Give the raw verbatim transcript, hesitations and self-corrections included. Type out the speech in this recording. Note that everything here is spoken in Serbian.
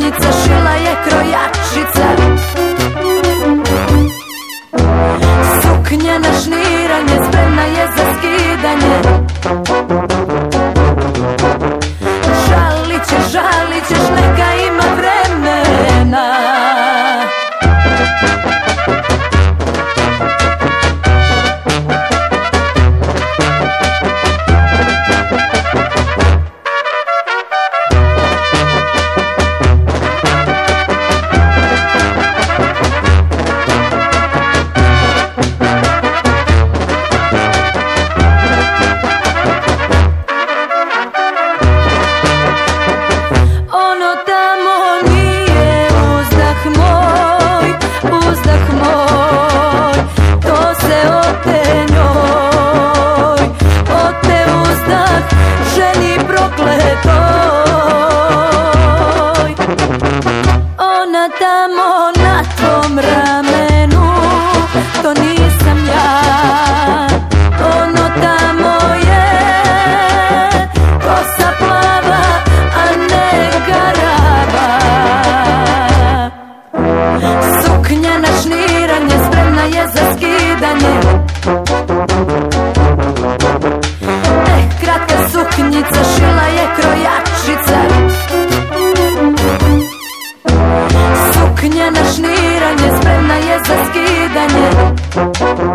suknjica, šila je krojačica. Suknja na šniranje, spremna je za skidanje. Žalit ćeš, žalit ćeš, neka ima vremena. Ona tamo na tvom ramenu, to nisam ja. Ono tamo je kosa plava, a ne garava. Suknja na šniranje, spremna je za skidanje. Eh, kratka suknjica, šila je krojačica. Suknja na šniranje, spremna je za skidanje.